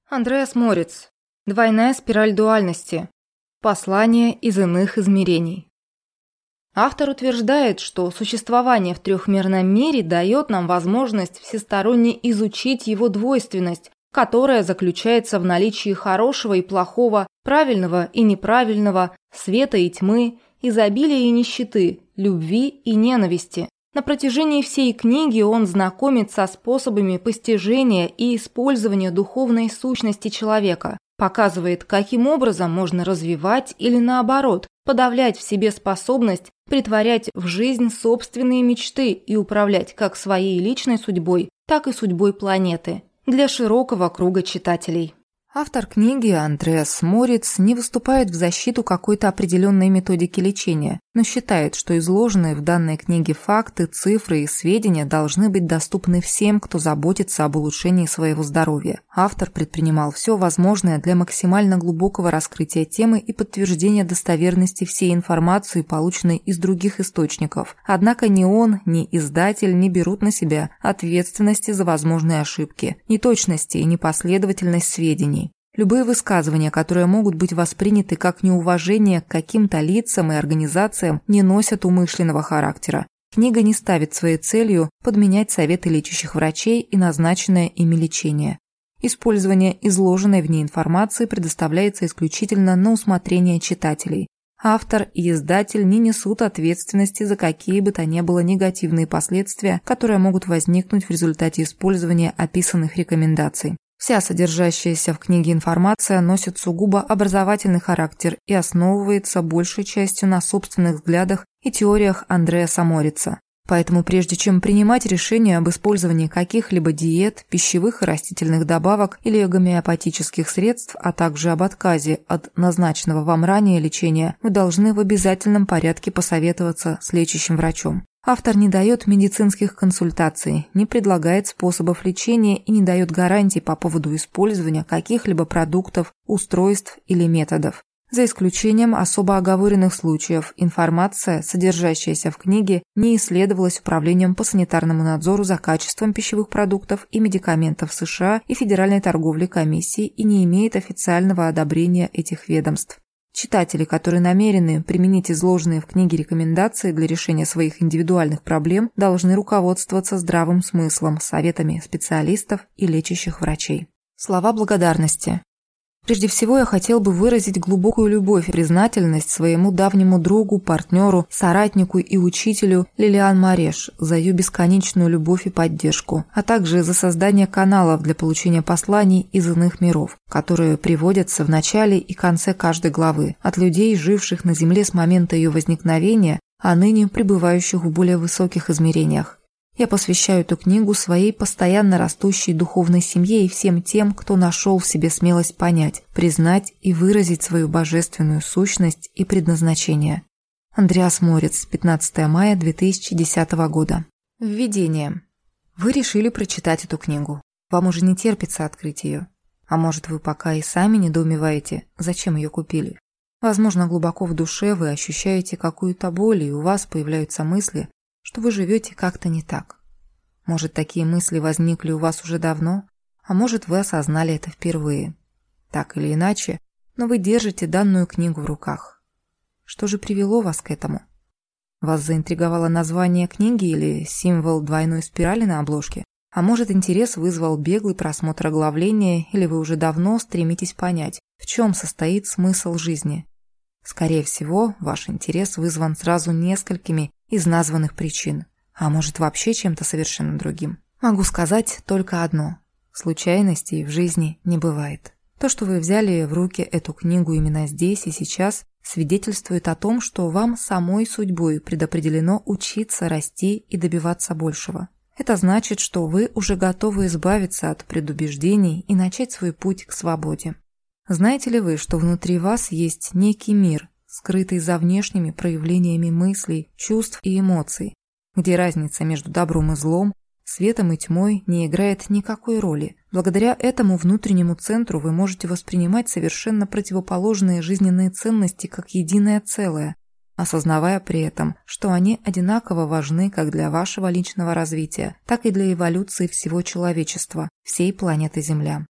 Андреас Морец. Двойная спираль дуальности. Послание из иных измерений. Автор утверждает, что существование в трехмерном мире дает нам возможность всесторонне изучить его двойственность, которая заключается в наличии хорошего и плохого, правильного и неправильного, света и тьмы, изобилия и нищеты, любви и ненависти. На протяжении всей книги он знакомит со способами постижения и использования духовной сущности человека, показывает, каким образом можно развивать или, наоборот, подавлять в себе способность претворять в жизнь собственные мечты и управлять как своей личной судьбой, так и судьбой планеты для широкого круга читателей. Автор книги Андреас Морец не выступает в защиту какой-то определенной методики лечения, но считает, что изложенные в данной книге факты, цифры и сведения должны быть доступны всем, кто заботится об улучшении своего здоровья. Автор предпринимал все возможное для максимально глубокого раскрытия темы и подтверждения достоверности всей информации, полученной из других источников. Однако ни он, ни издатель не берут на себя ответственности за возможные ошибки, неточности и непоследовательность сведений. Любые высказывания, которые могут быть восприняты как неуважение к каким-то лицам и организациям, не носят умышленного характера. Книга не ставит своей целью подменять советы лечащих врачей и назначенное ими лечение. Использование изложенной в ней информации предоставляется исключительно на усмотрение читателей. Автор и издатель не несут ответственности за какие бы то ни было негативные последствия, которые могут возникнуть в результате использования описанных рекомендаций. Вся содержащаяся в книге информация носит сугубо образовательный характер и основывается большей частью на собственных взглядах и теориях Андреаса Морица. Поэтому прежде чем принимать решение об использовании каких-либо диет, пищевых и растительных добавок или гомеопатических средств, а также об отказе от назначенного вам ранее лечения, вы должны в обязательном порядке посоветоваться с лечащим врачом. Автор не дает медицинских консультаций, не предлагает способов лечения и не дает гарантий по поводу использования каких-либо продуктов, устройств или методов. За исключением особо оговоренных случаев, информация, содержащаяся в книге, не исследовалась Управлением по санитарному надзору за качеством пищевых продуктов и медикаментов США и Федеральной торговой комиссии и не имеет официального одобрения этих ведомств. Читатели, которые намерены применить изложенные в книге рекомендации для решения своих индивидуальных проблем, должны руководствоваться здравым смыслом, советами специалистов и лечащих врачей. Слова благодарности. Прежде всего, я хотел бы выразить глубокую любовь и признательность своему давнему другу, партнеру, соратнику и учителю Лилиан Мареш за ее бесконечную любовь и поддержку, а также за создание каналов для получения посланий из иных миров, которые приводятся в начале и конце каждой главы, от людей, живших на Земле с момента ее возникновения, а ныне пребывающих в более высоких измерениях. Я посвящаю эту книгу своей постоянно растущей духовной семье и всем тем, кто нашел в себе смелость понять, признать и выразить свою божественную сущность и предназначение. Андреас Морец, 15 мая 2010 года. Введение. Вы решили прочитать эту книгу. Вам уже не терпится открыть ее. А может, вы пока и сами недоумеваете, зачем ее купили. Возможно, глубоко в душе вы ощущаете какую-то боль, и у вас появляются мысли, что вы живете как-то не так. Может, такие мысли возникли у вас уже давно, а может, вы осознали это впервые. Так или иначе, но вы держите данную книгу в руках. Что же привело вас к этому? Вас заинтриговало название книги или символ двойной спирали на обложке? А может, интерес вызвал беглый просмотр оглавления, или вы уже давно стремитесь понять, в чем состоит смысл жизни? Скорее всего, ваш интерес вызван сразу несколькими из названных причин, а может вообще чем-то совершенно другим. Могу сказать только одно. Случайностей в жизни не бывает. То, что вы взяли в руки эту книгу именно здесь и сейчас, свидетельствует о том, что вам самой судьбой предопределено учиться, расти и добиваться большего. Это значит, что вы уже готовы избавиться от предубеждений и начать свой путь к свободе. Знаете ли вы, что внутри вас есть некий мир, скрытый за внешними проявлениями мыслей, чувств и эмоций, где разница между добром и злом, светом и тьмой не играет никакой роли. Благодаря этому внутреннему центру вы можете воспринимать совершенно противоположные жизненные ценности как единое целое, осознавая при этом, что они одинаково важны как для вашего личного развития, так и для эволюции всего человечества, всей планеты Земля.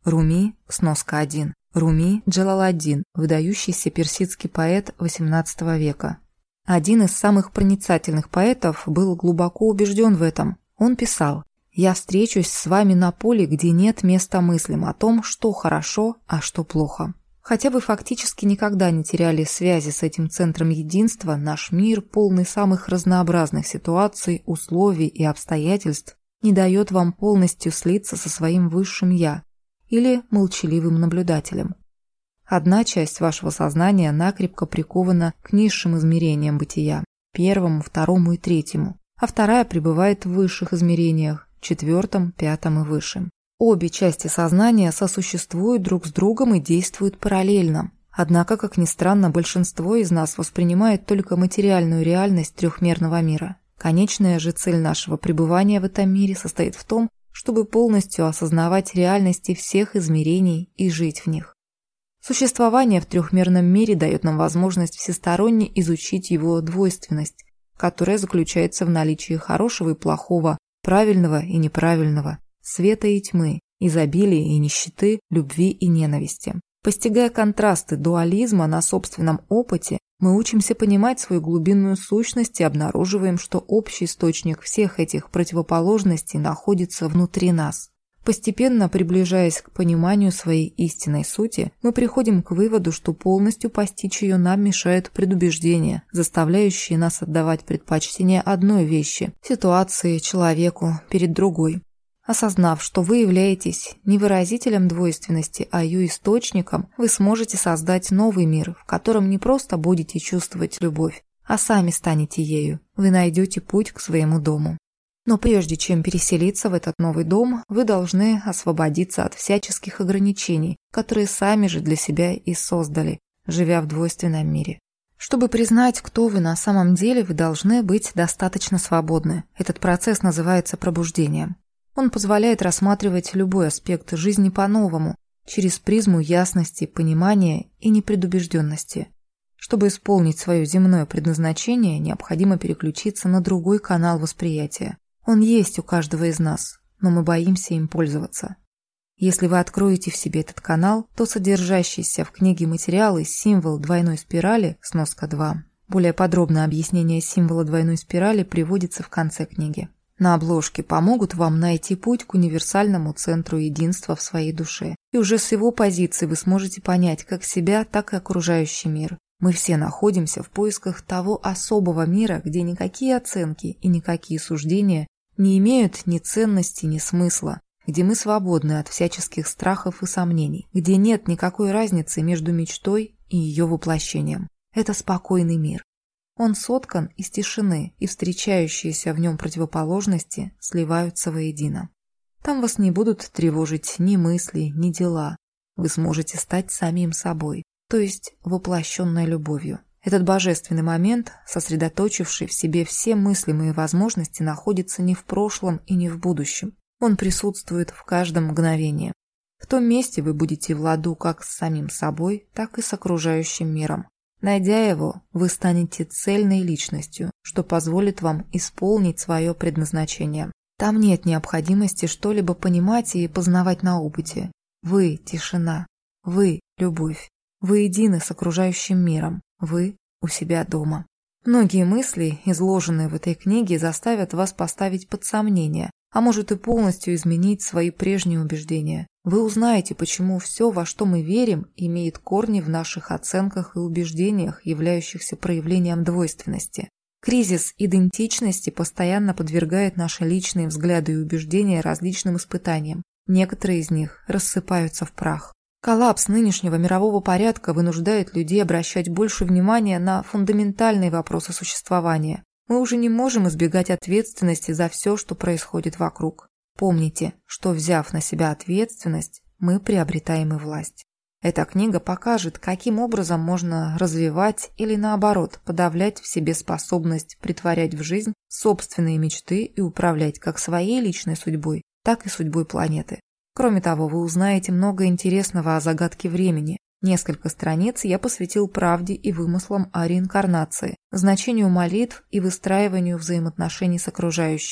Руми, сноска 1. Руми Джалаладдин, выдающийся персидский поэт XVIII века. Один из самых проницательных поэтов был глубоко убежден в этом. Он писал: «Я встречусь с вами на поле, где нет места мыслям о том, что хорошо, а что плохо». Хотя вы фактически никогда не теряли связи с этим центром единства, наш мир, полный самых разнообразных ситуаций, условий и обстоятельств, не дает вам полностью слиться со своим высшим «я» или молчаливым наблюдателем. Одна часть вашего сознания накрепко прикована к низшим измерениям бытия, первому, второму и третьему, а вторая пребывает в высших измерениях, четвертом, пятом и высшем. Обе части сознания сосуществуют друг с другом и действуют параллельно. Однако, как ни странно, большинство из нас воспринимает только материальную реальность трехмерного мира. Конечная же цель нашего пребывания в этом мире состоит в том, чтобы полностью осознавать реальности всех измерений и жить в них. Существование в трехмерном мире дает нам возможность всесторонне изучить его двойственность, которая заключается в наличии хорошего и плохого, правильного и неправильного, света и тьмы, изобилия и нищеты, любви и ненависти. Постигая контрасты дуализма на собственном опыте, мы учимся понимать свою глубинную сущность и обнаруживаем, что общий источник всех этих противоположностей находится внутри нас. Постепенно приближаясь к пониманию своей истинной сути, мы приходим к выводу, что полностью постичь ее нам мешают предубеждения, заставляющие нас отдавать предпочтение одной вещи, ситуации, человеку перед другой. Осознав, что вы являетесь не выразителем двойственности, а ее источником, вы сможете создать новый мир, в котором не просто будете чувствовать любовь, а сами станете ею. Вы найдете путь к своему дому. Но прежде чем переселиться в этот новый дом, вы должны освободиться от всяческих ограничений, которые сами же для себя и создали, живя в двойственном мире. Чтобы признать, кто вы на самом деле, вы должны быть достаточно свободны. Этот процесс называется пробуждением. Он позволяет рассматривать любой аспект жизни по-новому, через призму ясности, понимания и непредубежденности. Чтобы исполнить свое земное предназначение, необходимо переключиться на другой канал восприятия. Он есть у каждого из нас, но мы боимся им пользоваться. Если вы откроете в себе этот канал, то содержащийся в книге материалы символ двойной спирали, сноска 2, более подробное объяснение символа двойной спирали приводится в конце книги. На обложке помогут вам найти путь к универсальному центру единства в своей душе. И уже с его позиции вы сможете понять как себя, так и окружающий мир. Мы все находимся в поисках того особого мира, где никакие оценки и никакие суждения не имеют ни ценности, ни смысла, где мы свободны от всяческих страхов и сомнений, где нет никакой разницы между мечтой и ее воплощением. Это спокойный мир. Он соткан из тишины, и встречающиеся в нем противоположности сливаются воедино. Там вас не будут тревожить ни мысли, ни дела. Вы сможете стать самим собой, то есть воплощенной любовью. Этот божественный момент, сосредоточивший в себе все мыслимые возможности, находится не в прошлом и не в будущем. Он присутствует в каждом мгновении. В том месте вы будете в ладу как с самим собой, так и с окружающим миром. Найдя его, вы станете цельной личностью, что позволит вам исполнить свое предназначение. Там нет необходимости что-либо понимать и познавать на опыте. Вы – тишина. Вы – любовь. Вы едины с окружающим миром. Вы у себя дома. Многие мысли, изложенные в этой книге, заставят вас поставить под сомнение, а может и полностью изменить свои прежние убеждения. Вы узнаете, почему все, во что мы верим, имеет корни в наших оценках и убеждениях, являющихся проявлением двойственности. Кризис идентичности постоянно подвергает наши личные взгляды и убеждения различным испытаниям. Некоторые из них рассыпаются в прах. Коллапс нынешнего мирового порядка вынуждает людей обращать больше внимания на фундаментальные вопросы существования. Мы уже не можем избегать ответственности за все, что происходит вокруг. Помните, что, взяв на себя ответственность, мы приобретаем и власть. Эта книга покажет, каким образом можно развивать или, наоборот, подавлять в себе способность претворять в жизнь собственные мечты и управлять как своей личной судьбой, так и судьбой планеты. Кроме того, вы узнаете много интересного о загадке времени. Несколько страниц я посвятил правде и вымыслам о реинкарнации, значению молитв и выстраиванию взаимоотношений с окружающими.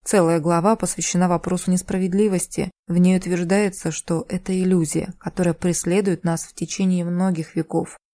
Целая глава посвящена вопросу несправедливости. В ней утверждается, что это иллюзия, которая преследует нас в течение многих веков.